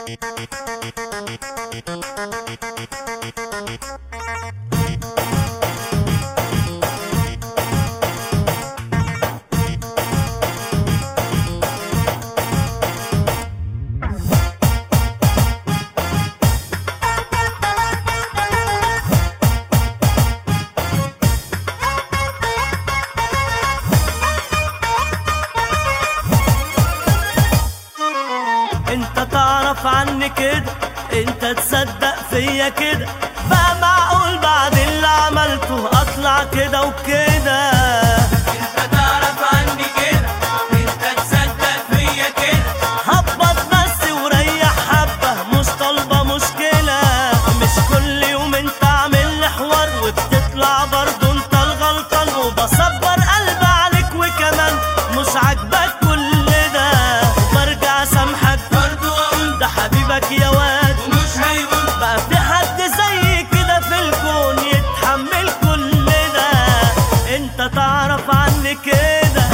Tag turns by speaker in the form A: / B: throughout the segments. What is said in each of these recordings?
A: انت تعرف عني كده، انت تصدق فيا كده، بقى معقول بعد اللي عملته اطلع كده وكده؟
B: انت تعرف عني كده، انت تصدق فيا كده،
A: هبط بس وريح حبة، مش طالبة مشكلة. مش كل يوم انت عامل لي حوار وبتطلع برضه انت الغلطان، وبصبر قلبي عليك وكمان مش عاجبك كل ده، وبرجع سامحك
B: برضو اقول
A: ده حبيبك يا واد،
B: ومش هيقول
A: بقى في حد زي كده في الكون يتحمل كل ده؟ انت تعرف عني كده.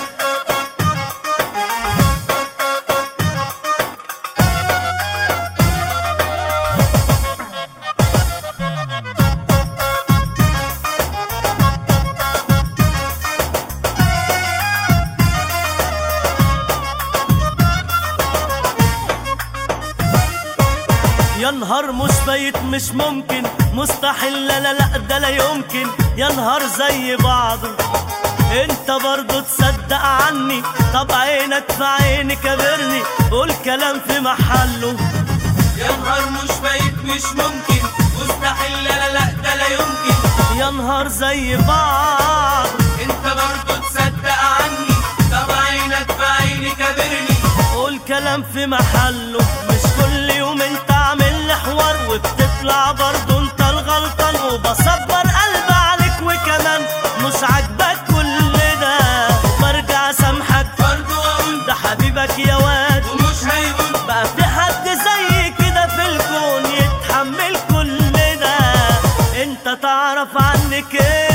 A: يا نهار مش بايت، مش ممكن، مستحيل، لا لا لا ده لا يمكن. يا نهار زي بعضه، انت برضه تصدق عني؟ طب عينك في عيني كبرني، قول كلام في محله.
B: يا نهار مش بايت، مش ممكن، مستحيل، لا لا لا ده لا يمكن.
A: يا نهار زي بعض،
B: انت برضو تصدق عني، طب عينك في عيني كبرني،
A: قول كلام في محله. مش كل يوم انت عامل لي حوار وبتطلع برضه انت الغلطان، وبصبر قلبي عليك وكمان مش عاجبك كل ده، برجع سامحك
B: برضو اقول
A: ده حبيبك يا واد،
B: ومش هيقول
A: بقى في حد زي كده في الكون يتحمل كل ده؟ انت تعرف عني كده.